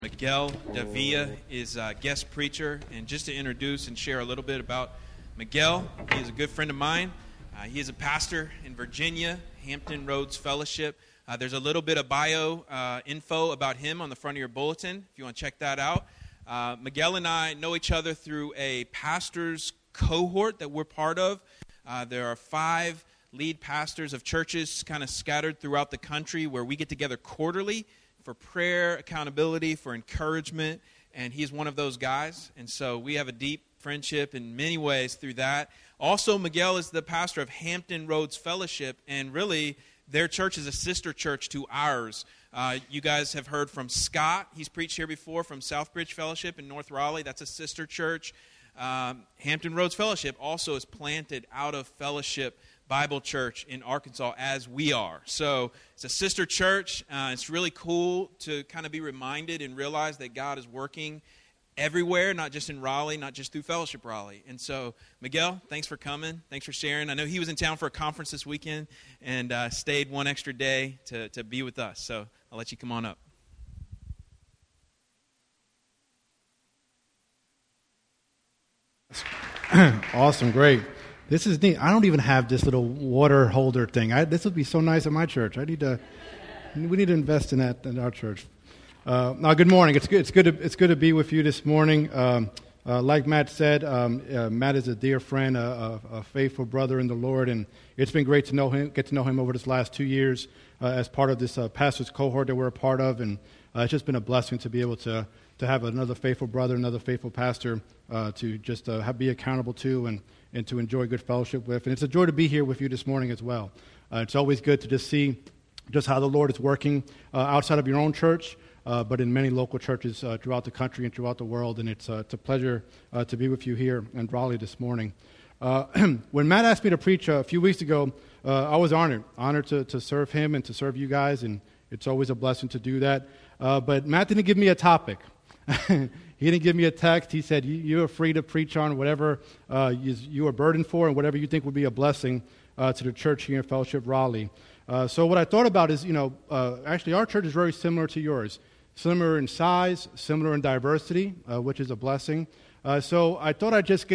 Miguel Davia is a guest preacher, and just to introduce and share a little bit about Miguel, he is a good friend of mine. He is a pastor in Virginia, Hampton Roads Fellowship. There's a little bit of bio info about him on the front of your bulletin, if you want to check that out. Miguel and I know each other through a pastor's cohort that we're part of. There are 5 lead pastors of churches kind of scattered throughout the country where we get together quarterly for prayer, accountability, for encouragement, and he's one of those guys. And so we have a deep friendship in many ways through that. Also, Miguel is the pastor of Hampton Roads Fellowship, and really, their church is a sister church to ours. You guys have heard from Scott. He's preached here before from Southbridge Fellowship in North Raleigh. That's a sister church. Hampton Roads Fellowship also is planted out of Fellowship Bible Church in Arkansas, as we are. So it's a sister church. It's really cool to kind of be reminded and realize that God is working everywhere, not just in Raleigh, not just through Fellowship Raleigh. And so, Miguel, thanks for coming. Thanks for sharing. I know he was in town for a conference this weekend and stayed one extra day to be with us. So I'll let you come on up. Awesome, great. This is neat. I don't even have this little water holder thing. This would be so nice at my church. We need to invest in that in our church. Now, good morning. It's good to be with you this morning. Like Matt said, Matt is a dear friend, a faithful brother in the Lord, and it's been great to get to know him over this last 2 years as part of this pastor's cohort that we're a part of, and it's just been a blessing to be able to have another faithful brother, another faithful pastor to just be accountable to and to enjoy good fellowship with. And it's a joy to be here with you this morning as well. It's always good to just see just how the Lord is working outside of your own church, but in many local churches throughout the country and throughout the world. And it's a pleasure to be with you here in Raleigh this morning. When Matt asked me to preach a few weeks ago, I was honored to serve him and to serve you guys, and it's always a blessing to do that. But Matt didn't give me a topic. He didn't give me a text. He said, you are free to preach on whatever you are burdened for and whatever you think would be a blessing to the church here in Fellowship Raleigh. So what I thought about is, actually our church is very similar to yours. Similar in size, similar in diversity, which is a blessing. So I thought I'd just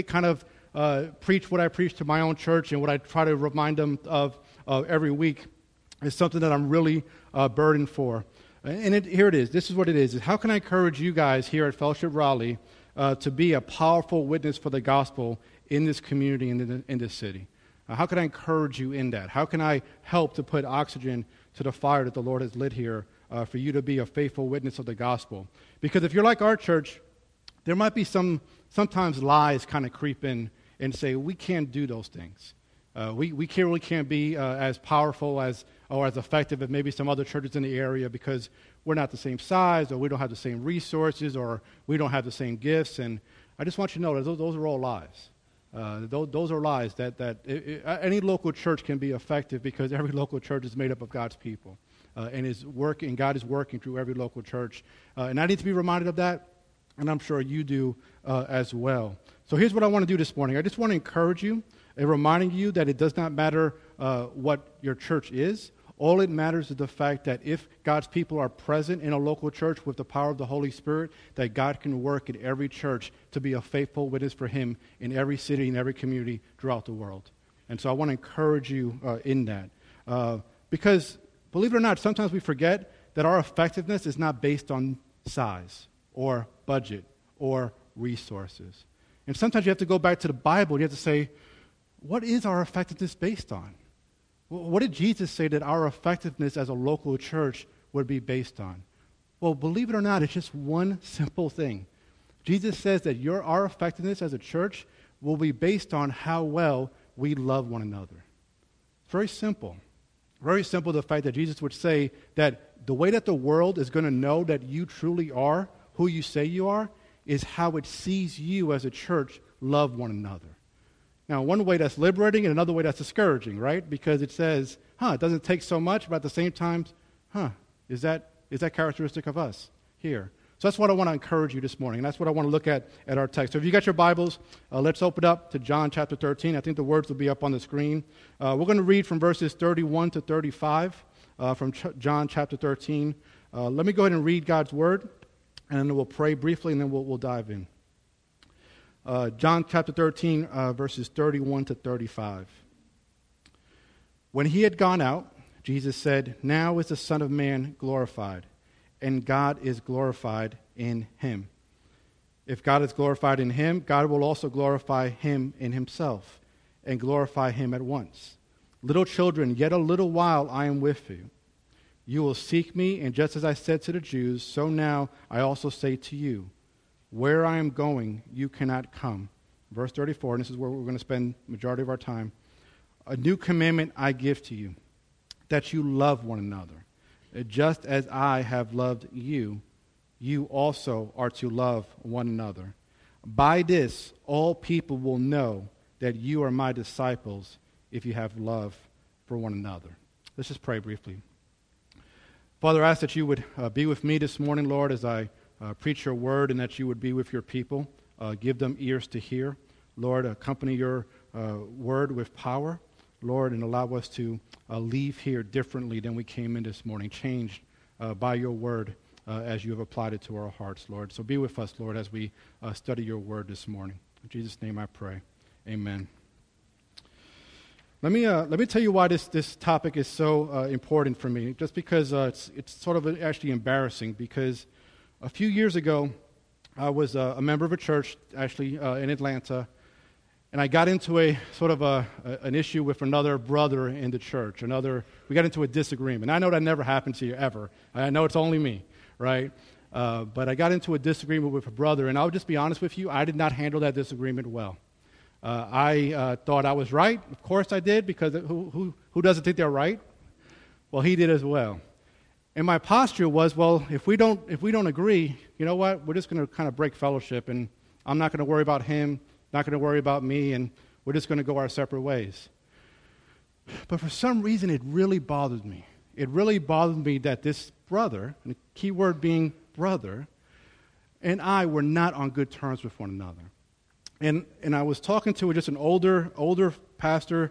preach what I preach to my own church, and what I try to remind them of every week is something that I'm really burdened for. And here it is. This is what it is. How can I encourage you guys here at Fellowship Raleigh to be a powerful witness for the gospel in this community, in this city? How can I encourage you in that? How can I help to put oxygen to the fire that the Lord has lit here for you to be a faithful witness of the gospel? Because if you're like our church, there might be sometimes lies kind of creep in and say, we can't do those things. We really can't be as powerful or as effective as maybe some other churches in the area because we're not the same size, or we don't have the same resources, or we don't have the same gifts. And I just want you to know that those are all lies. Those are lies that any local church can be effective because every local church is made up of God's people, and God is working through every local church. And I need to be reminded of that, and I'm sure you do as well. So here's what I want to do this morning. I just want to encourage you and reminding you that it does not matter what your church is. All it matters is the fact that if God's people are present in a local church with the power of the Holy Spirit, that God can work in every church to be a faithful witness for Him in every city and every community throughout the world. And so I want to encourage you in that. Because, believe it or not, sometimes we forget that our effectiveness is not based on size or budget or resources. And sometimes you have to go back to the Bible. You have to say, what is our effectiveness based on? What did Jesus say that our effectiveness as a local church would be based on? Well, believe it or not, it's just one simple thing. Jesus says that our effectiveness as a church will be based on how well we love one another. It's very simple. Very simple, the fact that Jesus would say that the way that the world is going to know that you truly are who you say you are is how it sees you as a church love one another. Now, one way that's liberating and another way that's discouraging, right? Because it says, it doesn't take so much, but at the same time, is that characteristic of us here? So that's what I want to encourage you this morning, and that's what I want to look at our text. So if you got your Bibles, let's open up to John chapter 13. I think the words will be up on the screen. We're going to read from verses 31 to 35 from John chapter 13. Let me go ahead and read God's word. and then we'll pray briefly, and then we'll dive in. John chapter 13, verses 31 to 35. When he had gone out, Jesus said, "Now is the Son of Man glorified, and God is glorified in him. If God is glorified in him, God will also glorify him in himself, and glorify him at once. Little children, yet a little while I am with you. You will seek me, and just as I said to the Jews, so now I also say to you, where I am going, you cannot come." Verse 34, and this is where we're going to spend the majority of our time. "A new commandment I give to you, that you love one another. Just as I have loved you, you also are to love one another. By this, all people will know that you are my disciples if you have love for one another." Let's just pray briefly. Father, I ask that you would be with me this morning, Lord, as I preach your word, and that you would be with your people. Give them ears to hear. Lord, accompany your word with power, Lord, and allow us to leave here differently than we came in this morning, changed by your word as you have applied it to our hearts, Lord. So be with us, Lord, as we study your word this morning. In Jesus' name I pray. Amen. Let me tell you why this topic is so important for me. Just because it's sort of actually embarrassing. Because a few years ago, I was a member of a church actually in Atlanta, and I got into an issue with another brother in the church. We got into a disagreement. I know that never happened to you ever. I know it's only me, right? But I got into a disagreement with a brother, and I'll just be honest with you, I did not handle that disagreement well. I thought I was right. Of course I did, because who doesn't think they're right? Well, he did as well. And my posture was, well, if we don't agree, you know what? We're just going to kind of break fellowship, and I'm not going to worry about him, not going to worry about me, and we're just going to go our separate ways. But for some reason, it really bothered me. It really bothered me that this brother, and the key word being brother, and I were not on good terms with one another. And I was talking to just an older pastor,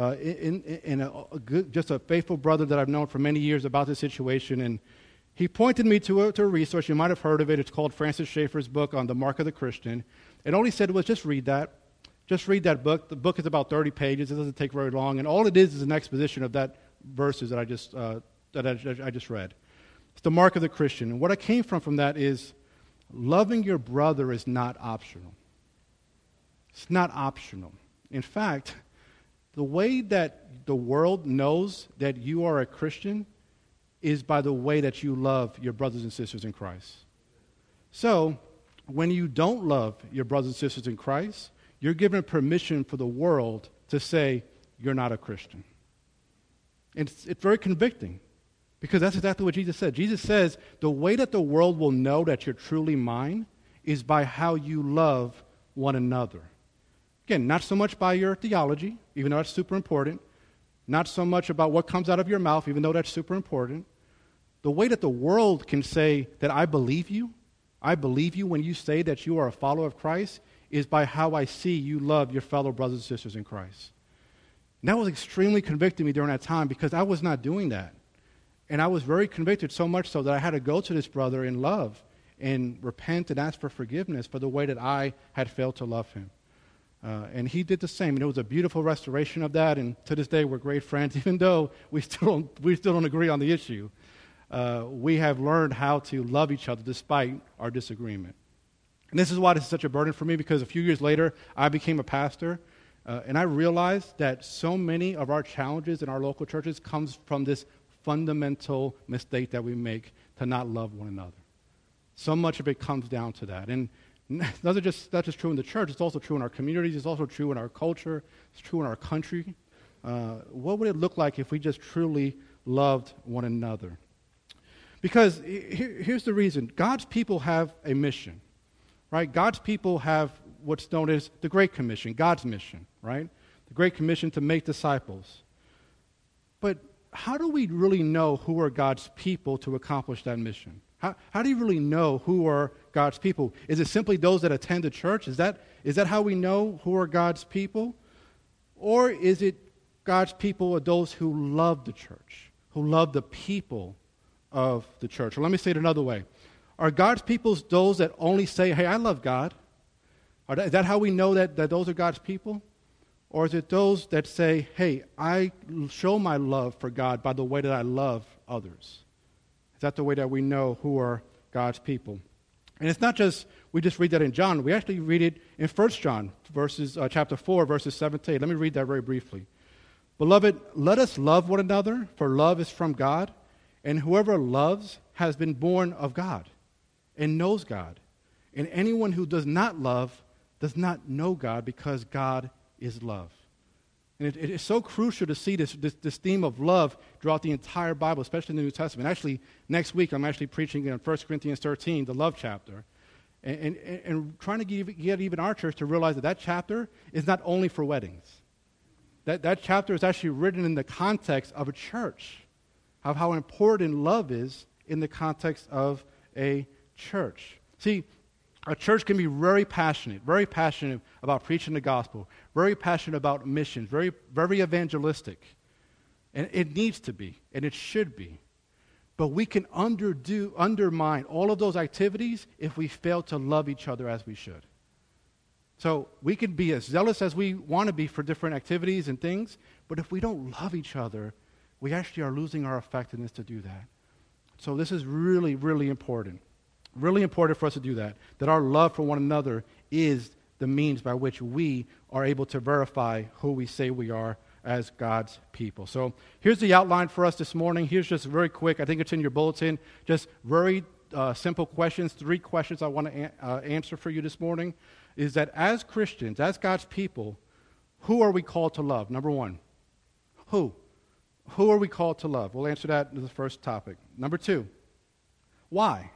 just a faithful brother that I've known for many years about this situation, and he pointed me to a resource. You might have heard of it. It's called Francis Schaeffer's book on the Mark of the Christian. And all he said was, just read that. Just read that book. The book is about 30 pages. It doesn't take very long, and all it is an exposition of that verses that I just read. It's the Mark of the Christian. And what I came from that is, loving your brother is not optional. It's not optional. In fact, the way that the world knows that you are a Christian is by the way that you love your brothers and sisters in Christ. So, when you don't love your brothers and sisters in Christ, you're given permission for the world to say you're not a Christian. And it's very convicting, because that's exactly what Jesus said. Jesus says the way that the world will know that you're truly mine is by how you love one another. Again, not so much by your theology, even though that's super important. Not so much about what comes out of your mouth, even though that's super important. The way that the world can say that I believe you when you say that you are a follower of Christ, is by how I see you love your fellow brothers and sisters in Christ. And that was extremely convicting me during that time, because I was not doing that. And I was very convicted, so much so that I had to go to this brother in love and repent and ask for forgiveness for the way that I had failed to love him. And he did the same, and it was a beautiful restoration of that. And to this day, we're great friends, even though we still don't agree on the issue. We have learned how to love each other despite our disagreement. And this is why this is such a burden for me, because a few years later, I became a pastor, and I realized that so many of our challenges in our local churches comes from this fundamental mistake that we make to not love one another. So much of it comes down to that. And that's just true in the church. It's also true in our communities. It's also true in our culture. It's true in our country. What would it look like if we just truly loved one another? Because here's the reason. God's people have a mission, right? God's people have what's known as the Great Commission, God's mission, right? The Great Commission to make disciples. But how do we really know who are God's people to accomplish that mission? How do you really know who are God's people? Is it simply those that attend the church? Is that how we know who are God's people? Or is it God's people are those who love the church, who love the people of the church? Or let me say it another way. Are God's people those that only say, hey, I love God? Is that how we know that those are God's people? Or is it those that say, hey, I show my love for God by the way that I love others? Is that the way that we know who are God's people? And it's not just, we just read that in John. We actually read it in 1 John, chapter 4, verses 7 to 8. Let me read that very briefly. Beloved, let us love one another, for love is from God, and whoever loves has been born of God and knows God. And anyone who does not love does not know God, because God is love. And it is so crucial to see this theme of love throughout the entire Bible, especially in the New Testament. Actually, next week I'm actually preaching in 1 Corinthians 13, the love chapter, and trying to get even our church to realize that chapter is not only for weddings. That chapter is actually written in the context of a church, of how important love is in the context of a church. See, a church can be very passionate about preaching the gospel, very passionate about missions, very, very evangelistic. And it needs to be, and it should be. But we can undermine all of those activities if we fail to love each other as we should. So we can be as zealous as we want to be for different activities and things, but if we don't love each other, we actually are losing our effectiveness to do that. So this is really, really important. Really important for us to do that our love for one another is the means by which we are able to verify who we say we are as God's people. So here's the outline for us this morning. Here's just very quick. I think it's in your bulletin. Just very simple questions. 3 questions I want to answer for you this morning is that as Christians, as God's people, who are we called to love? Number 1, who? Who are we called to love? We'll answer that in the first topic. Number 2, why?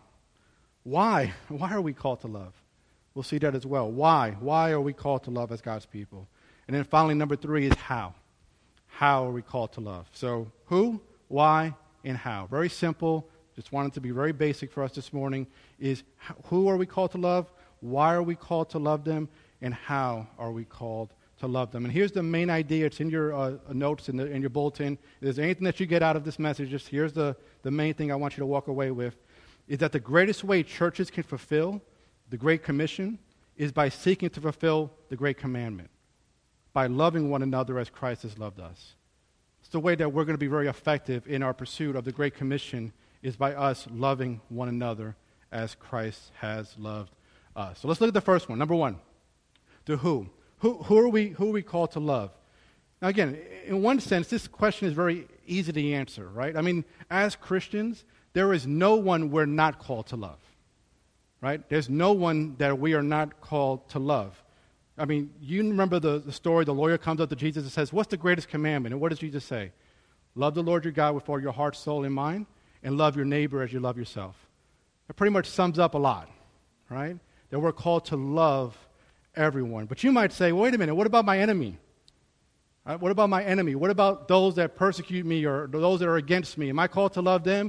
Why? Why are we called to love? We'll see that as well. Why? Why are we called to love as God's people? And then finally, number 3 is how. How are we called to love? So who, why, and how. Very simple. Just wanted to be very basic for us this morning is who are we called to love? Why are we called to love them? And how are we called to love them? And here's the main idea. It's in your notes in your bulletin. If there's anything that you get out of this message, just here's the main thing I want you to walk away with. Is that the greatest way churches can fulfill the Great Commission is by seeking to fulfill the Great Commandment, by loving one another as Christ has loved us. It's the way that we're going to be very effective in our pursuit of the Great Commission is by us loving one another as Christ has loved us. So let's look at the first one. Number 1, the who. Who are we called to love? Now again, in one sense, this question is very easy to answer, right? I mean, as Christians, there is no one we're not called to love, right? There's no one that we are not called to love. I mean, you remember the story, the lawyer comes up to Jesus and says, what's the greatest commandment? And what does Jesus say? Love the Lord your God with all your heart, soul, and mind, and love your neighbor as you love yourself. It pretty much sums up a lot, right? That we're called to love everyone. But you might say, wait a minute, what about my enemy? Right? What about my enemy? What about those that persecute me or those that are against me? Am I called to love them?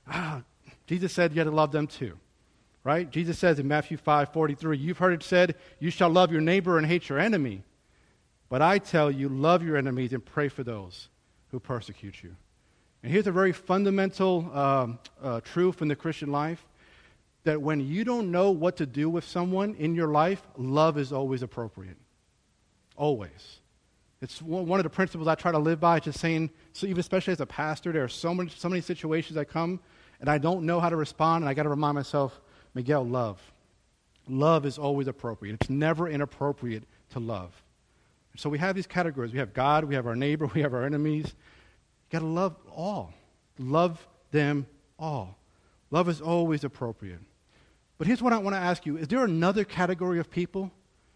Jesus said you had to love them too, right? Jesus says in Matthew 5:43, you've heard it said, you shall love your neighbor and hate your enemy. But I tell you, love your enemies and pray for those who persecute you. And here's a very fundamental truth in the Christian life, that when you don't know what to do with someone in your life, love is always appropriate. Always. It's one of the principles I try to live by, just saying, so even especially as a pastor, there are so many situations that come, and I don't know how to respond, and I got to remind myself, Miguel, love. Love is always appropriate. It's never inappropriate to love. So we have these categories. We have God, we have our neighbor, we have our enemies. You got to love all. Love them all. Love is always appropriate. But here's what I want to ask you. Is there another category of people?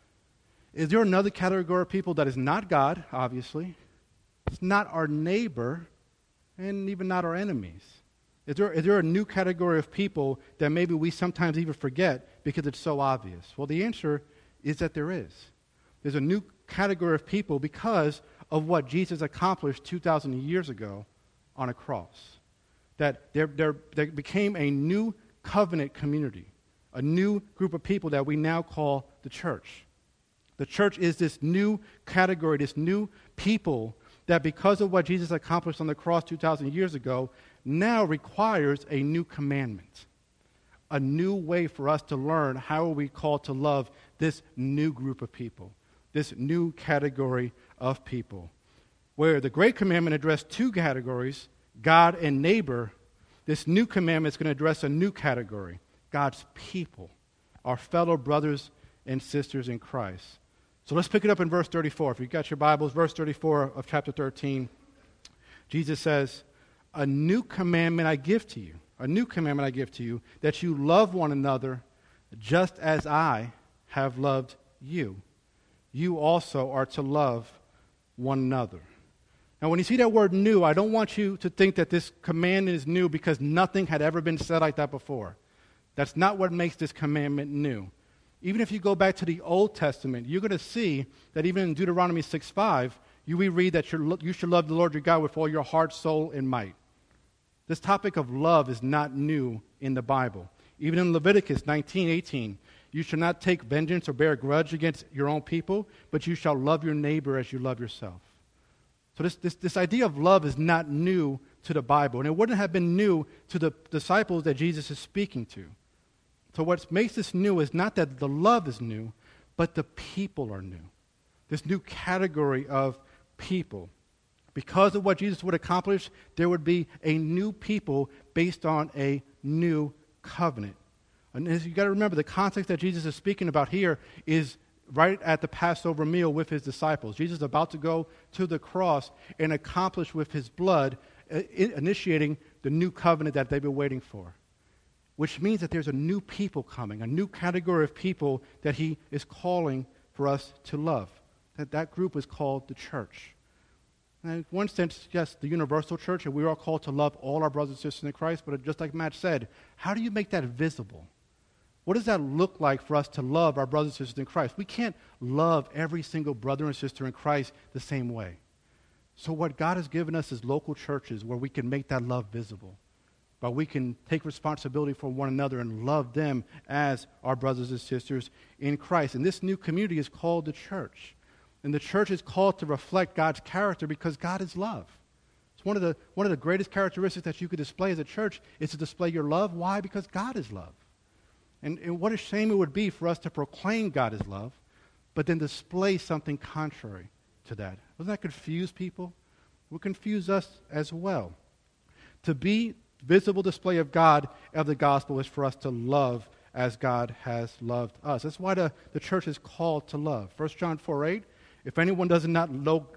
Is there another category of people that is not God, obviously? It's not our neighbor, and even not our enemies. Is there a new category of people that maybe we sometimes even forget because it's so obvious? Well, the answer is that there is. There's a new category of people because of what Jesus accomplished 2,000 years ago on a cross. That there became a new covenant community, a new group of people that we now call the church. The church is this new category, this new people that because of what Jesus accomplished on the cross 2,000 years ago, now requires a new commandment. a new way for us to learn how are we called to love this new group of people, this new category of people. Where the Great Commandment addressed two categories, God and neighbor, this new commandment is going to address a new category, God's people, our fellow brothers and sisters in Christ. So let's pick it up in verse 34. If you've got your Bibles, verse 34 of chapter 13, Jesus says, a new commandment I give to you, that you love one another just as I have loved you. You also are to love one another. Now, when you see that word new, I don't want you to think that this commandment is new because nothing had ever been said like that before. That's not what makes this commandment new. Even if you go back to the Old Testament, you're going to see that even in Deuteronomy 6:5, we read that you should love the Lord your God with all your heart, soul, and might. This topic of love is not new in the Bible. Even in Leviticus 19:18, you shall not take vengeance or bear a grudge against your own people, but you shall love your neighbor as you love yourself. So this idea of love is not new to the Bible, and it wouldn't have been new to the disciples that Jesus is speaking to. So what makes this new is not that the love is new, but the people are new. This new category of people. Because of what Jesus would accomplish, there would be a new people based on a new covenant. And you've got to remember, the context that Jesus is speaking about here is right at the Passover meal with his disciples. Jesus is about to go to the cross and accomplish with his blood, initiating the new covenant that they've been waiting for. Which means that there's a new people coming, a new category of people that he is calling for us to love. That group is called the church. And in one sense, yes, the universal church, and we're all called to love all our brothers and sisters in Christ, but just like Matt said, how do you make that visible? What does that look like for us to love our brothers and sisters in Christ? We can't love every single brother and sister in Christ the same way. So what God has given us is local churches where we can make that love visible, but we can take responsibility for one another and love them as our brothers and sisters in Christ. And this new community is called the church. And the church is called to reflect God's character because God is love. It's one of the greatest characteristics that you could display as a church is to display your love. Why? Because God is love. And what a shame it would be for us to proclaim God is love, but then display something contrary to that. Doesn't that confuse people? It would confuse us as well. To be visible display of God, of the gospel, is for us to love as God has loved us. That's why the church is called to love. 1 John 4:8, if anyone does not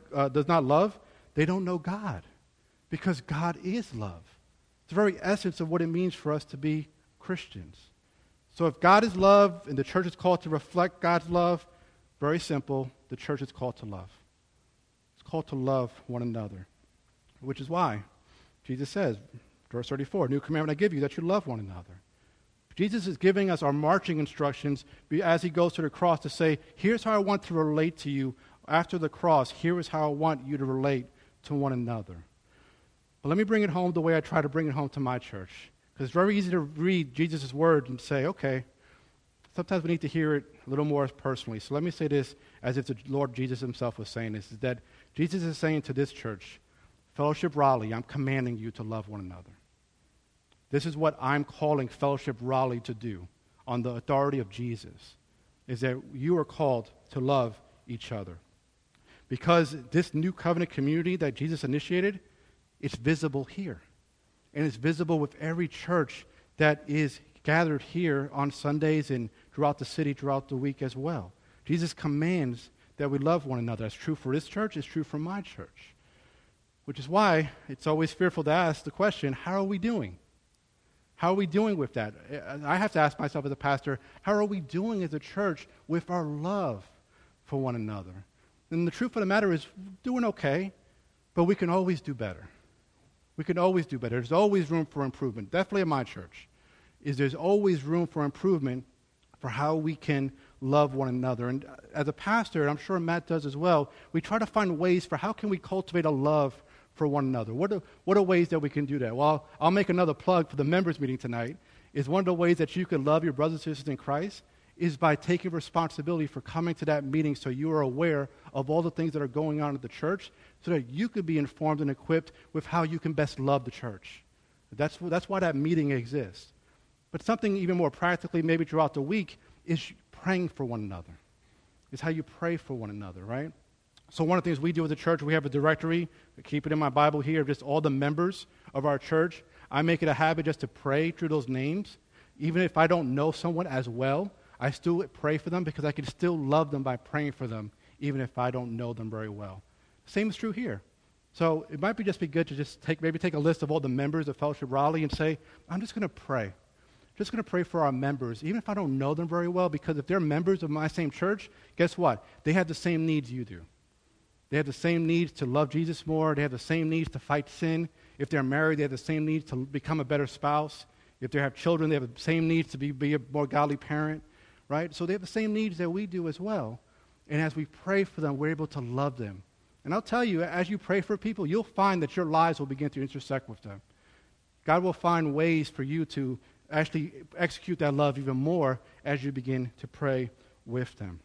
love, they don't know God, because God is love. It's the very essence of what it means for us to be Christians. So if God is love and the church is called to reflect God's love, very simple, the church is called to love. It's called to love one another, which is why Jesus says, verse 34, new commandment I give you, that you love one another. Jesus is giving us our marching instructions as he goes to the cross to say, here's how I want to relate to you after the cross. Here is how I want you to relate to one another. But let me bring it home the way I try to bring it home to my church. Because it's very easy to read Jesus' word and say, okay, sometimes we need to hear it a little more personally. So let me say this as if the Lord Jesus himself was saying this, is that Jesus is saying to this church, Fellowship Raleigh, I'm commanding you to love one another. This is what I'm calling Fellowship Raleigh to do on the authority of Jesus, is that you are called to love each other. Because this new covenant community that Jesus initiated, it's visible here. And it's visible with every church that is gathered here on Sundays and throughout the city, throughout the week as well. Jesus commands that we love one another. That's true for this church, it's true for my church. Which is why it's always fearful to ask the question, how are we doing? How are we doing with that? I have to ask myself as a pastor, how are we doing as a church with our love for one another? And the truth of the matter is, we're doing okay, but we can always do better. We can always do better. There's always room for improvement. Definitely in my church, there's always room for improvement for how we can love one another. And as a pastor, and I'm sure Matt does as well, we try to find ways for how can we cultivate a love for one another. What are ways that we can do that? Well, I'll make another plug for the members meeting tonight. Is one of the ways that you can love your brothers and sisters in Christ is by taking responsibility for coming to that meeting so you are aware of all the things that are going on at the church so that you could be informed and equipped with how you can best love the church. That's why that meeting exists. But something even more practically, maybe throughout the week, is praying for one another. It's how you pray for one another, right? So one of the things we do as a church, we have a directory, I keep it in my Bible here, of just all the members of our church. I make it a habit just to pray through those names. Even if I don't know someone as well, I still pray for them because I can still love them by praying for them, even if I don't know them very well. Same is true here. So it might be good to just take a list of all the members of Fellowship Raleigh and say, I'm just going to pray. Just going to pray for our members, even if I don't know them very well, because if they're members of my same church, guess what? They have the same needs you do. They have the same needs to love Jesus more. They have the same needs to fight sin. If they're married, they have the same needs to become a better spouse. If they have children, they have the same needs to be a more godly parent, right? So they have the same needs that we do as well. And as we pray for them, we're able to love them. And I'll tell you, as you pray for people, you'll find that your lives will begin to intersect with them. God will find ways for you to actually execute that love even more as you begin to pray with them.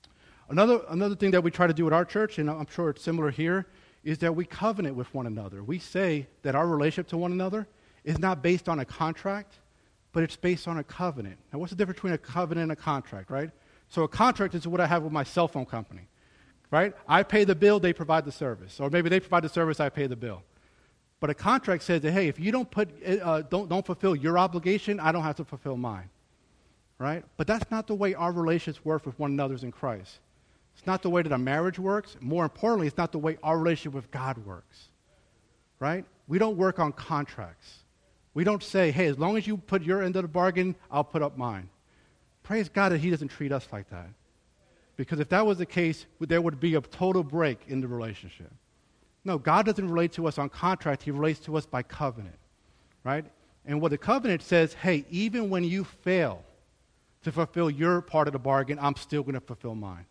Another thing that we try to do at our church, and I'm sure it's similar here, is that we covenant with one another. We say that our relationship to one another is not based on a contract, but it's based on a covenant. Now, what's the difference between a covenant and a contract, right? So a contract is what I have with my cell phone company, right? I pay the bill, they provide the service. Or maybe they provide the service, I pay the bill. But a contract says that, hey, if you don't fulfill your obligation, I don't have to fulfill mine, right? But that's not the way our relationships work with one another in Christ. It's not the way that a marriage works. More importantly, it's not the way our relationship with God works, right? We don't work on contracts. We don't say, hey, as long as you put your end of the bargain, I'll put up mine. Praise God that he doesn't treat us like that. Because if that was the case, there would be a total break in the relationship. No, God doesn't relate to us on contract. He relates to us by covenant, right? And what the covenant says, hey, even when you fail to fulfill your part of the bargain, I'm still going to fulfill mine.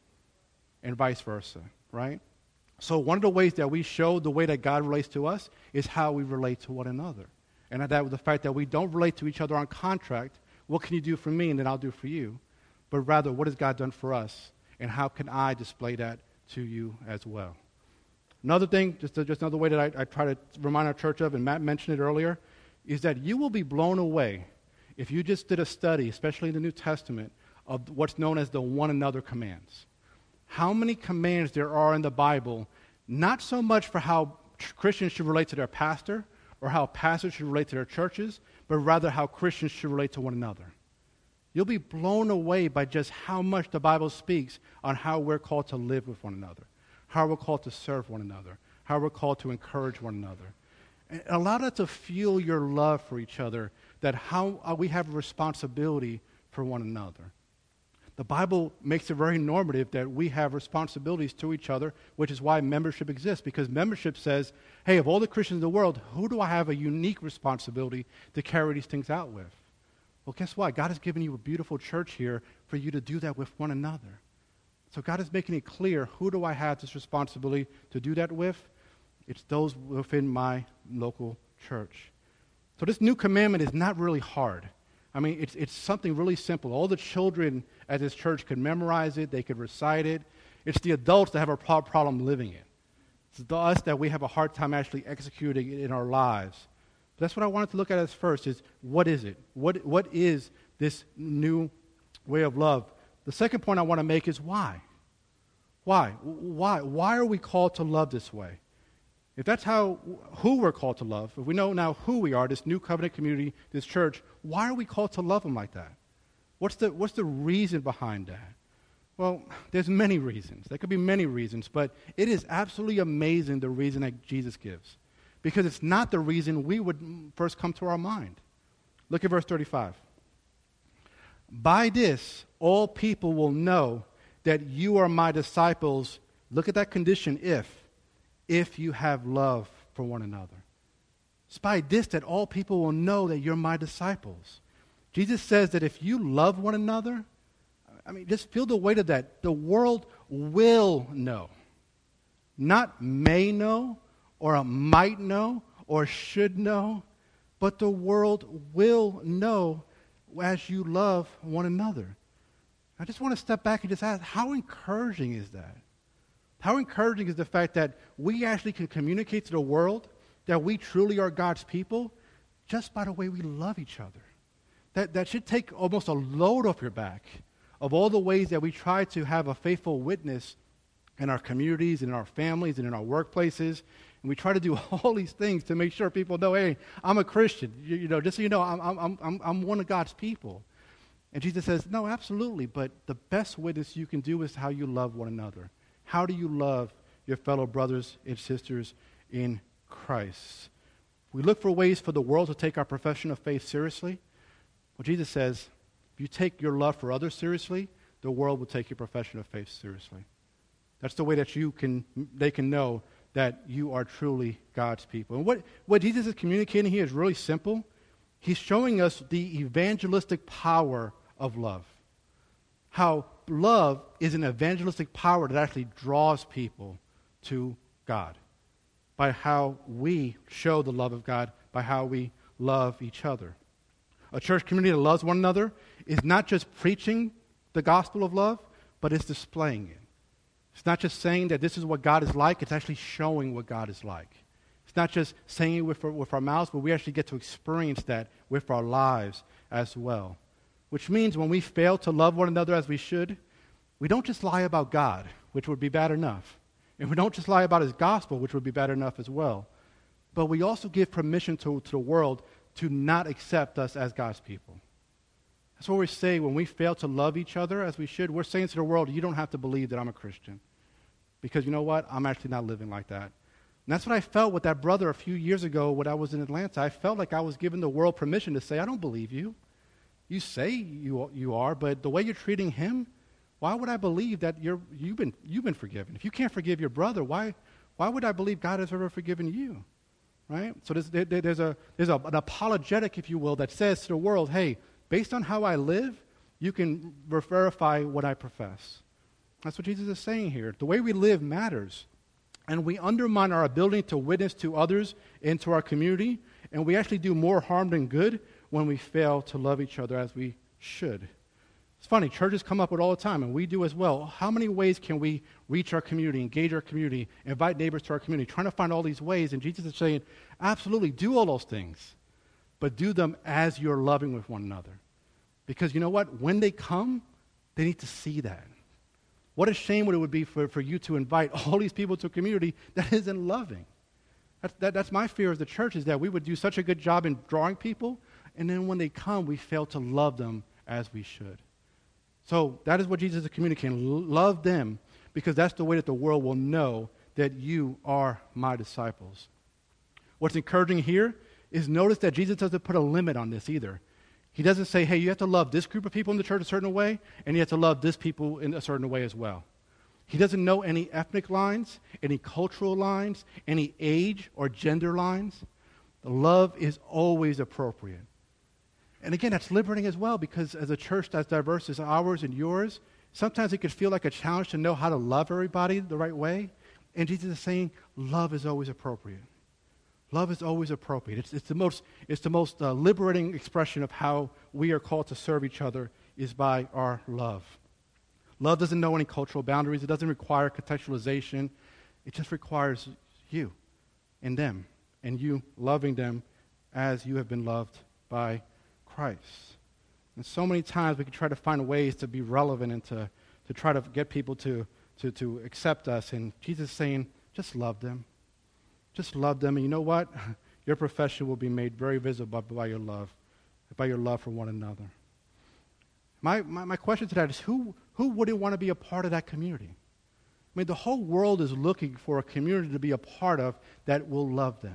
And vice versa, right? So one of the ways that we show the way that God relates to us is how we relate to one another. And that was the fact that we don't relate to each other on contract. What can you do for me and then I'll do for you? But rather, what has God done for us? And how can I display that to you as well? Another thing, just another way that I try to remind our church of, and Matt mentioned it earlier, is that you will be blown away if you just did a study, especially in the New Testament, of what's known as the one another commands. How many commands there are in the Bible, not so much for how Christians should relate to their pastor or how pastors should relate to their churches, but rather how Christians should relate to one another. You'll be blown away by just how much the Bible speaks on how we're called to live with one another, how we're called to serve one another, how we're called to encourage one another. And allow that to fuel your love for each other, that how we have a responsibility for one another. The Bible makes it very normative that we have responsibilities to each other, which is why membership exists, because membership says, hey, of all the Christians in the world, who do I have a unique responsibility to carry these things out with? Well, guess what? God has given you a beautiful church here for you to do that with one another. So God is making it clear, who do I have this responsibility to do that with? It's those within my local church. So this new commandment is not really hard. I mean, it's something really simple. All the children at this church could memorize it. They could recite it. It's the adults that have a problem living it. It's us that we have a hard time actually executing it in our lives. But that's what I wanted to look at as first, is what is it? What is this new way of love? The second point I want to make is why. Why? Why are we called to love this way? If that's who we're called to love, if we know now who we are, this new covenant community, this church, why are we called to love them like that? What's the reason behind that? Well, there's many reasons. There could be many reasons, but it is absolutely amazing the reason that Jesus gives, because it's not the reason we would first come to our mind. Look at verse 35. By this, all people will know that you are my disciples. Look at that condition, if you have love for one another. It's by this that all people will know that you're my disciples. Jesus says that if you love one another, I mean, just feel the weight of that. The world will know. Not may know, or might know, or should know, but the world will know as you love one another. I just want to step back and just ask, how encouraging is that? How encouraging is the fact that we actually can communicate to the world that we truly are God's people just by the way we love each other, that should take almost a load off your back of all the ways that we try to have a faithful witness in our communities, in our families, and in our workplaces. And we try to do all these things to make sure people know, hey, I'm a Christian. Just so you know, I'm one of God's people. And Jesus says, no, absolutely, but the best witness you can do is how you love one another. How do you love your fellow brothers and sisters in Christ? We look for ways for the world to take our profession of faith seriously. Well, Jesus says, if you take your love for others seriously, the world will take your profession of faith seriously. That's the way that they can know that you are truly God's people. And what Jesus is communicating here is really simple. He's showing us the evangelistic power of love. How love is an evangelistic power that actually draws people to God. By how we show the love of God, by how we love each other. A church community that loves one another is not just preaching the gospel of love, but it's displaying it. It's not just saying that this is what God is like, it's actually showing what God is like. It's not just saying it with our mouths, but we actually get to experience that with our lives as well. Which means when we fail to love one another as we should, we don't just lie about God, which would be bad enough. And we don't just lie about his gospel, which would be bad enough as well. But we also give permission to the world to not accept us as God's people. That's what we say when we fail to love each other as we should. We're saying to the world, you don't have to believe that I'm a Christian. Because you know what? I'm actually not living like that. And that's what I felt with that brother a few years ago when I was in Atlanta. I felt like I was giving the world permission to say, I don't believe you. You say you are, but the way you're treating him, why would I believe that you've been forgiven? If you can't forgive your brother, why would I believe God has ever forgiven you? Right? So there's an apologetic, if you will, that says to the world, hey, based on how I live, you can verify what I profess. That's what Jesus is saying here. The way we live matters. And we undermine our ability to witness to others and to our community, and we actually do more harm than good when we fail to love each other as we should. It's funny, churches come up with all the time, and we do as well. How many ways can we reach our community, engage our community, invite neighbors to our community, trying to find all these ways? And Jesus is saying, absolutely, do all those things, but do them as you're loving with one another. Because you know what? When they come, they need to see that. What a shame it would be for you to invite all these people to a community that isn't loving. That's my fear as the church, is that we would do such a good job in drawing people, and then when they come, we fail to love them as we should. So that is what Jesus is communicating. Love them, because that's the way that the world will know that you are my disciples. What's encouraging here is notice that Jesus doesn't put a limit on this either. He doesn't say, hey, you have to love this group of people in the church a certain way, and you have to love this people in a certain way as well. He doesn't know any ethnic lines, any cultural lines, any age or gender lines. The love is always appropriate. And again, that's liberating as well, because as a church that's diverse as ours and yours, sometimes it could feel like a challenge to know how to love everybody the right way. And Jesus is saying, love is always appropriate. Love is always appropriate. It's the most liberating expression of how we are called to serve each other is by our love. Love doesn't know any cultural boundaries. It doesn't require contextualization. It just requires you and them, and you loving them as you have been loved by Christ. And so many times we can try to find ways to be relevant and to try to get people to accept us. And Jesus is saying, just love them. Just love them. And you know what? Your profession will be made very visible by your love for one another. My question to that is, who wouldn't want to be a part of that community? I mean, the whole world is looking for a community to be a part of that will love them.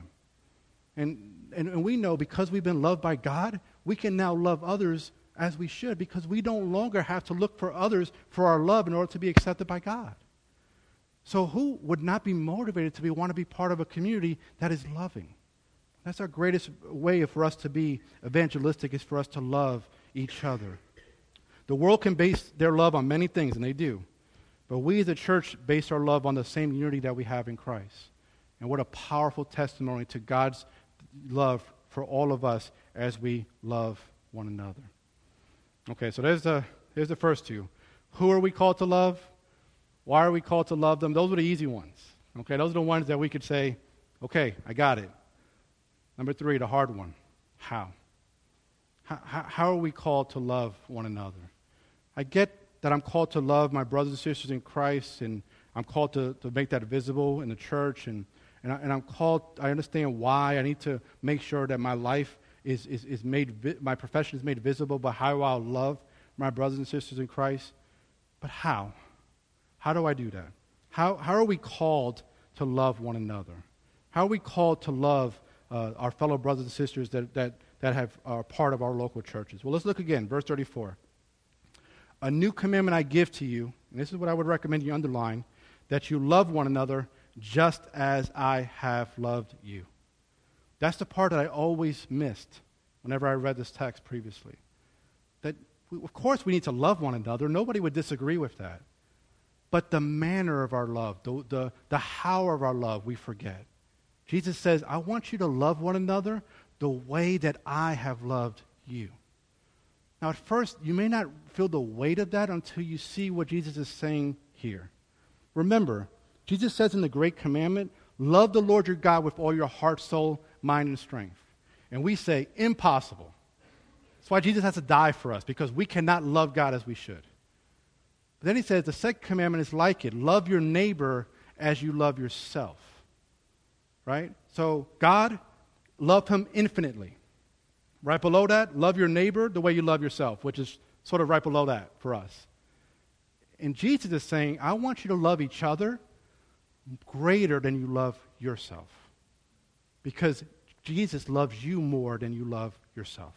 And we know, because we've been loved by God, we can now love others as we should, because we don't longer have to look for others for our love in order to be accepted by God. So who would not be motivated to want to be part of a community that is loving? That's our greatest way for us to be evangelistic, is for us to love each other. The world can base their love on many things, and they do. But we as a church base our love on the same unity that we have in Christ. And what a powerful testimony to God's love for all of us as we love one another. Okay, so here's the first two. Who are we called to love? Why are we called to love them? Those are the easy ones. Okay, those are the ones that we could say, okay, I got it. Number 3, the hard one. How? How are we called to love one another? I get that I'm called to love my brothers and sisters in Christ, and I'm called to make that visible in the church, and I'm called, I understand why I need to make sure that my life is made, my profession is made visible by how I'll love my brothers and sisters in Christ. But how? How do I do that? How are we called to love one another? How are we called to love our fellow brothers and sisters that are part of our local churches? Well, let's look again, verse 34. A new commandment I give to you, and this is what I would recommend you underline, that you love one another just as I have loved you. That's the part that I always missed whenever I read this text previously. That, of course, we need to love one another. Nobody would disagree with that. But the manner of our love, the how of our love, we forget. Jesus says, I want you to love one another the way that I have loved you. Now, at first, you may not feel the weight of that until you see what Jesus is saying here. Remember, Jesus says in the Great Commandment, love the Lord your God with all your heart, soul, mind, and strength. And we say, impossible. That's why Jesus has to die for us, because we cannot love God as we should. But then he says the second commandment is like it. Love your neighbor as you love yourself. Right? So God, love him infinitely. Right below that, love your neighbor the way you love yourself, which is sort of right below that for us. And Jesus is saying, I want you to love each other greater than you love yourself. Because Jesus loves you more than you love yourself.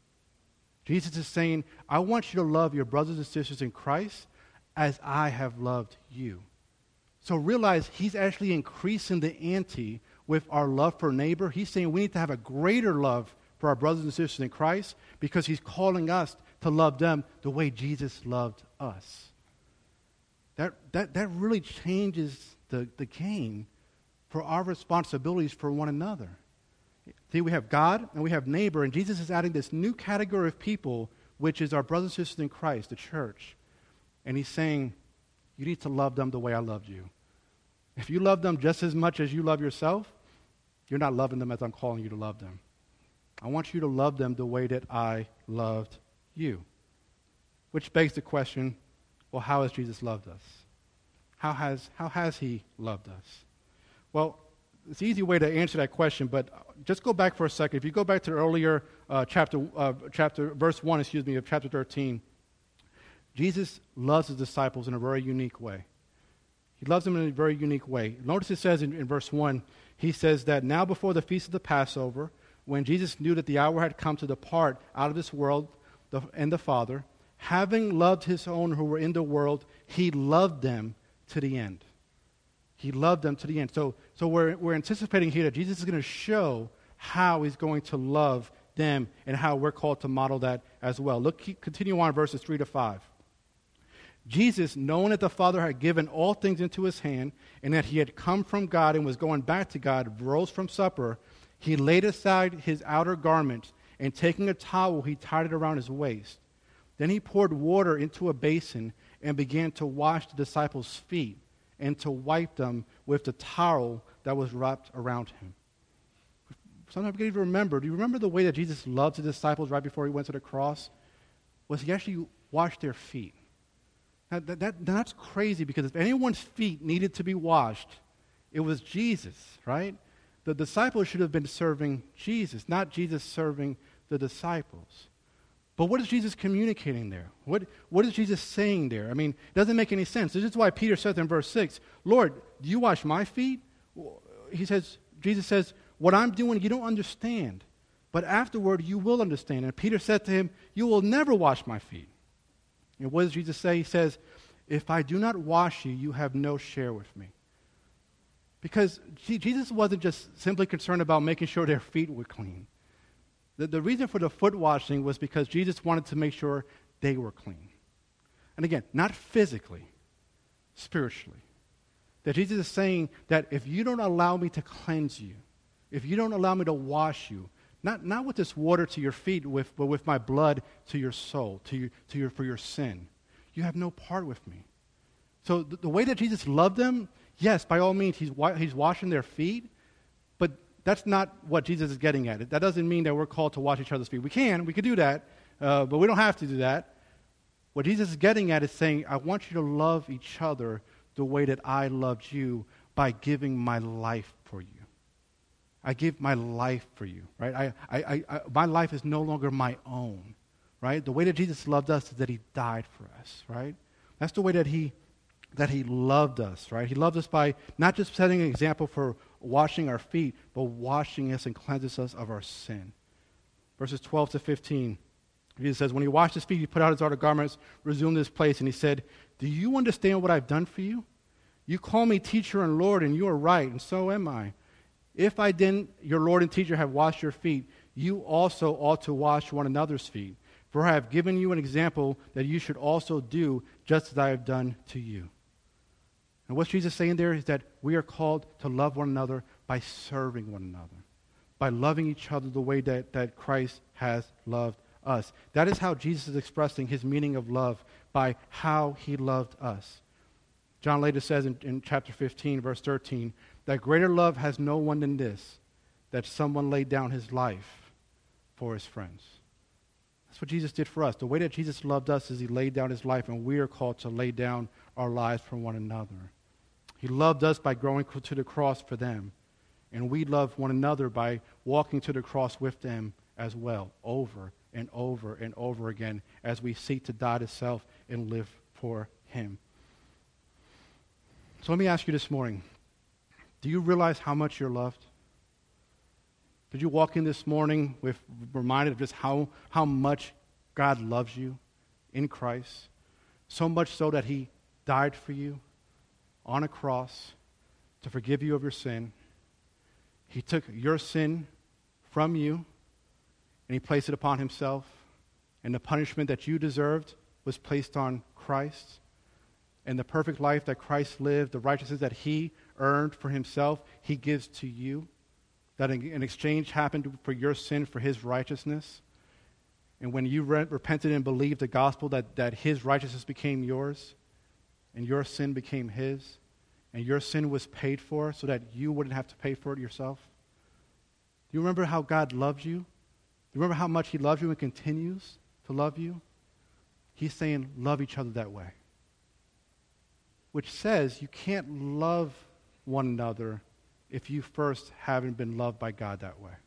Jesus is saying, I want you to love your brothers and sisters in Christ as I have loved you. So realize he's actually increasing the ante with our love for neighbor. He's saying we need to have a greater love for our brothers and sisters in Christ because he's calling us to love them the way Jesus loved us. That really changes the game for our responsibilities for one another. See, we have God and we have neighbor, and Jesus is adding this new category of people, which is our brothers and sisters in Christ, the church. And he's saying, you need to love them the way I loved you. If you love them just as much as you love yourself, you're not loving them as I'm calling you to love them. I want you to love them the way that I loved you. Which begs the question, well, how has Jesus loved us? How has he loved us? Well, it's an easy way to answer that question, but just go back for a second. If you go back to the earlier verse 1, of chapter 13, Jesus loves his disciples in a very unique way. He loves them in a very unique way. Notice it says in verse 1, he says that now before the feast of the Passover, when Jesus knew that the hour had come to depart out of this world and the Father, having loved his own who were in the world, he loved them to the end. He loved them to the end. So we're anticipating here that Jesus is going to show how he's going to love them and how we're called to model that as well. Continue on verses 3 to 5. Jesus, knowing that the Father had given all things into his hand and that he had come from God and was going back to God, rose from supper, he laid aside his outer garments and taking a towel, he tied it around his waist. Then he poured water into a basin and began to wash the disciples' feet and to wipe them with the towel that was wrapped around him. Sometimes we can even remember, do you remember the way that Jesus loved his disciples right before he went to the cross? Was he actually washed their feet. Now, that's crazy, because if anyone's feet needed to be washed, it was Jesus, right? The disciples should have been serving Jesus, not Jesus serving the disciples. But what is Jesus communicating there? What is Jesus saying there? I mean, it doesn't make any sense. This is why Peter says in verse 6, Lord, do you wash my feet? Jesus says, what I'm doing you don't understand, but afterward you will understand. And Peter said to him, you will never wash my feet. And what does Jesus say? He says, if I do not wash you, you have no share with me. Because Jesus wasn't just simply concerned about making sure their feet were clean. The reason for the foot washing was because Jesus wanted to make sure they were clean. And again, not physically, spiritually. That Jesus is saying that if you don't allow me to cleanse you, if you don't allow me to wash you, not with this water to your feet, but with my blood to your soul, for your sin, you have no part with me. So the way that Jesus loved them, yes, by all means, he's washing their feet, but that's not what Jesus is getting at. That doesn't mean that we're called to wash each other's feet. We can do that, but we don't have to do that. What Jesus is getting at is saying, I want you to love each other the way that I loved you by giving my life for you. I give my life for you, right? My life is no longer my own, right? The way that Jesus loved us is that he died for us, right? That's the way that he loved us, right? He loved us by not just setting an example for washing our feet, but washing us and cleanses us of our sin. Verses 12 to 15, Jesus says, when he washed his feet, he put out his outer garments, resumed his place, and he said, do you understand what I've done for you? You call me teacher and Lord, and you are right, and so am I. If I then, your Lord and teacher, have washed your feet, you also ought to wash one another's feet. For I have given you an example that you should also do just as I have done to you. And what Jesus is saying there is that we are called to love one another by serving one another, by loving each other the way that Christ has loved us. That is how Jesus is expressing his meaning of love, by how he loved us. John later says in chapter 15, verse 13, that greater love has no one than this, that someone laid down his life for his friends. That's what Jesus did for us. The way that Jesus loved us is he laid down his life, and we are called to lay down our lives for one another. He loved us by going to the cross for them, and we love one another by walking to the cross with them as well, over and over and over again, as we seek to die to self and live for him. So let me ask you this morning, do you realize how much you're loved? Did you walk in this morning with reminded of just how much God loves you in Christ? So much so that he died for you on a cross to forgive you of your sin. He took your sin from you and he placed it upon himself. And the punishment that you deserved was placed on Christ. And the perfect life that Christ lived, the righteousness that he earned for himself, he gives to you. That an exchange happened for your sin for his righteousness. And when you repented and believed the gospel, that his righteousness became yours, and your sin became his, and your sin was paid for so that you wouldn't have to pay for it yourself. Do you remember how God loves you? Do you remember how much he loves you and continues to love you? He's saying, love each other that way. Which says you can't love one another if you first haven't been loved by God that way.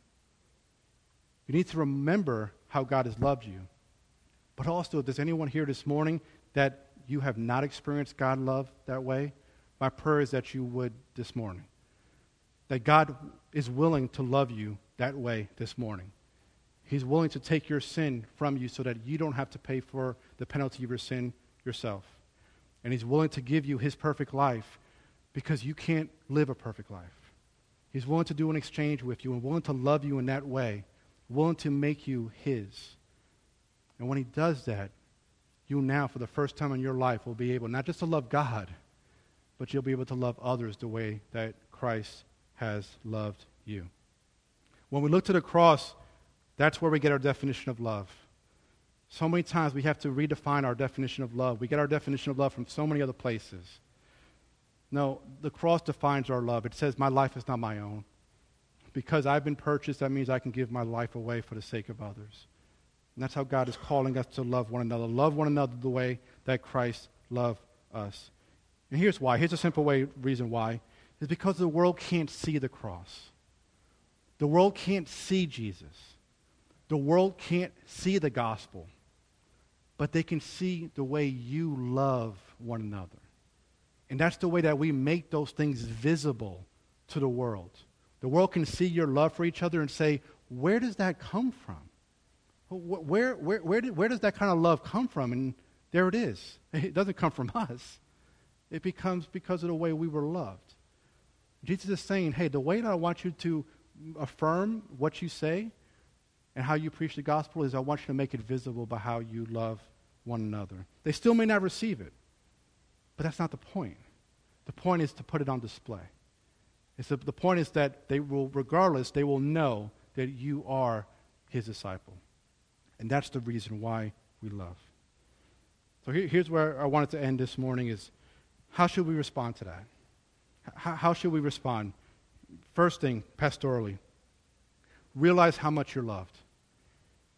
You need to remember how God has loved you. But also, if there's anyone here this morning that you have not experienced God love that way, my prayer is that you would this morning. That God is willing to love you that way this morning. He's willing to take your sin from you so that you don't have to pay for the penalty of your sin yourself. And he's willing to give you his perfect life because you can't live a perfect life. He's willing to do an exchange with you and willing to love you in that way, willing to make you his. And when he does that, you now, for the first time in your life, will be able not just to love God, but you'll be able to love others the way that Christ has loved you. When we look to the cross, that's where we get our definition of love. So many times we have to redefine our definition of love. We get our definition of love from so many other places. No, the cross defines our love. It says, my life is not my own. Because I've been purchased, that means I can give my life away for the sake of others. And that's how God is calling us to love one another. Love one another the way that Christ loved us. And here's why. Here's a simple reason why. It's because the world can't see the cross. The world can't see Jesus. The world can't see the gospel. But they can see the way you love one another. And that's the way that we make those things visible to the world. The world can see your love for each other and say, where does that come from? Where does that kind of love come from? And there it is. It doesn't come from us. It becomes because of the way we were loved. Jesus is saying, hey, the way that I want you to affirm what you say and how you preach the gospel is I want you to make it visible by how you love one another. They still may not receive it, but that's not the point. The point is to put it on display. The point is that they will know that you are his disciple. And that's the reason why we love. So here's where I wanted to end this morning is, how should we respond to that? How should we respond? First thing, pastorally, realize how much you're loved.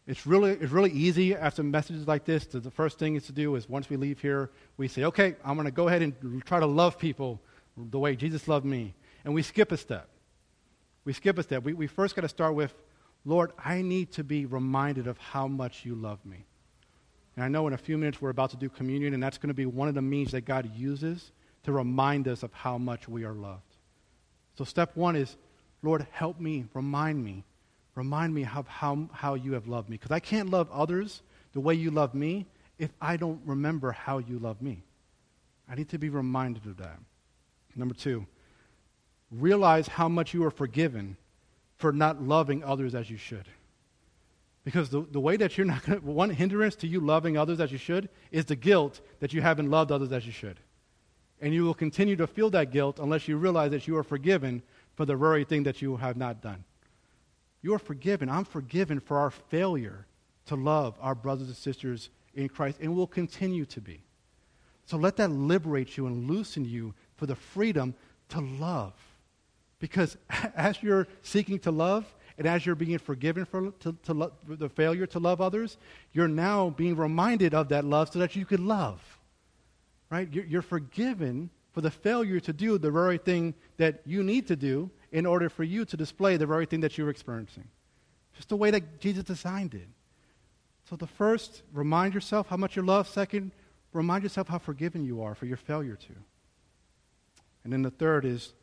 It's really easy after messages like this. The first thing is to do is once we leave here, we say, okay, I'm going to go ahead and try to love people the way Jesus loved me. And we skip a step. We first got to start with, Lord, I need to be reminded of how much you love me. And I know in a few minutes we're about to do communion, and that's going to be one of the means that God uses to remind us of how much we are loved. So step one is, Lord, help me, remind me of how you have loved me. Because I can't love others the way you love me if I don't remember how you love me. I need to be reminded of that. Number two, realize how much you are forgiven for not loving others as you should. Because the way that you're not going to, one hindrance to you loving others as you should is the guilt that you haven't loved others as you should. And you will continue to feel that guilt unless you realize that you are forgiven for the very thing that you have not done. You are forgiven. I'm forgiven for our failure to love our brothers and sisters in Christ, and will continue to be. So let that liberate you and loosen you for the freedom to love. Because as you're seeking to love, and as you're being forgiven for the failure to love others, you're now being reminded of that love so that you can love. Right? You're forgiven for the failure to do the very thing that you need to do in order for you to display the very thing that you're experiencing. Just the way that Jesus designed it. So the first, remind yourself how much you love. Second, remind yourself how forgiven you are for your failure to. And then the third is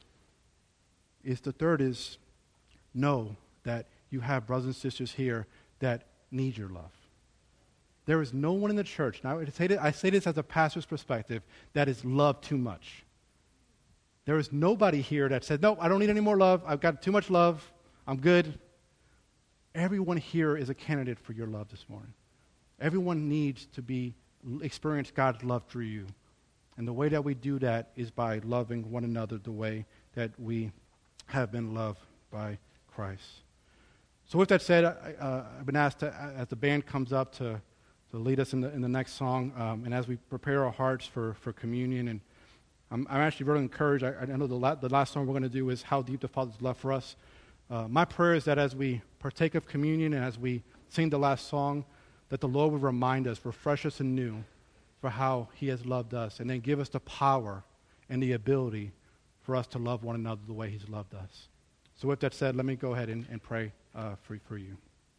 know that you have brothers and sisters here that need your love. There is no one in the church, now I say this as a pastor's perspective, that is loved too much. There is nobody here that said, no, I don't need any more love. I've got too much love. I'm good. Everyone here is a candidate for your love this morning. Everyone needs to experience God's love through you. And the way that we do that is by loving one another the way that we have been loved by Christ. So with that said, I've been asked as the band comes up to lead us in the next song, and as we prepare our hearts for communion, and I'm actually really encouraged. I know the last song we're going to do is How Deep the Father's Love for Us. My prayer is that as we partake of communion and as we sing the last song, that the Lord would remind us, refresh us anew for how he has loved us, and then give us the power and the ability for us to love one another the way he's loved us. So with that said, let me go ahead and pray for you.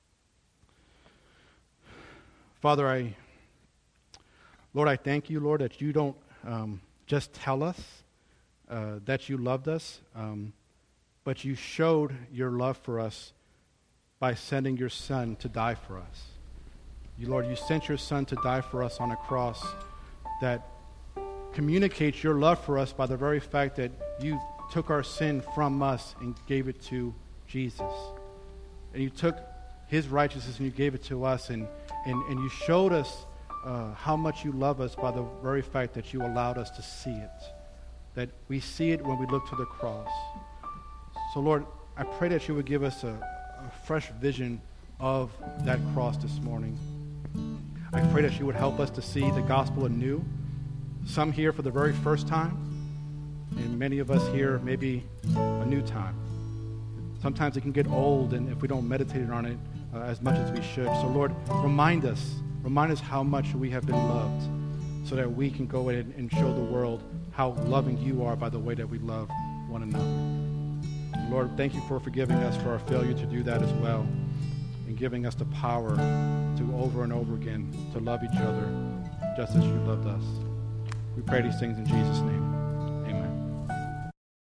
Father, Lord, I thank you, Lord, that you don't just tell us that you loved us, but you showed your love for us by sending your Son to die for us. Lord, you sent your Son to die for us on a cross that communicates your love for us by the very fact that you took our sin from us and gave it to Jesus. And you took his righteousness and you gave it to us, and you showed us how much you love us by the very fact that you allowed us to see it, that we see it when we look to the cross. So, Lord, I pray that you would give us a fresh vision of that cross this morning. I pray that you would help us to see the gospel anew, some here for the very first time, and many of us here maybe a new time. Sometimes it can get old, and if we don't meditate on it as much as we should. So, Lord, remind us how much we have been loved, so that we can go in and show the world how loving you are by the way that we love one another. Lord, thank you for forgiving us for our failure to do that as well, and giving us the power to over and over again to love each other just as you loved us. We pray these things in Jesus' name.